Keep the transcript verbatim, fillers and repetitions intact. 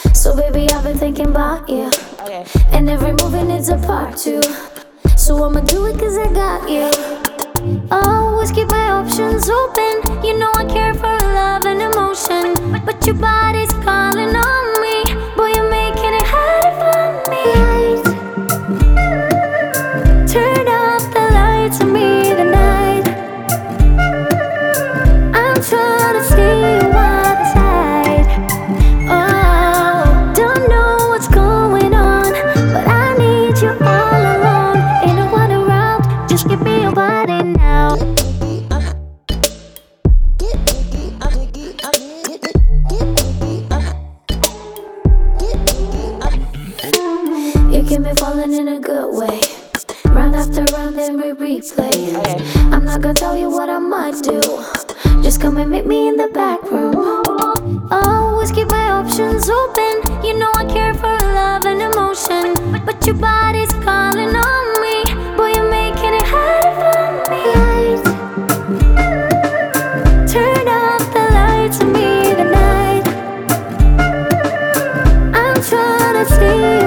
So baby, I've been thinking about you, and every movie needs a part two. So I'ma do it cause I got you. Always keep my options open. You know I care for love and emotion, but your body's calling on me. Boy, you're making it harder for me. Lights, turn off the lights on me tonight. I'm trying to see you on the side. Oh, don't know what's going on, but I need you all alone. Ain't no one around, just give me your body now. You keep me falling in a good way. Round after round, then we replay. I'm not gonna tell you what I might do. Just come and meet me in the back room. Always keep my options open. You know I care for love and emotion, but your body's calling on me. Boy, you're making it harder for me. Lights, turn off the lights on me tonight. I'm trying to see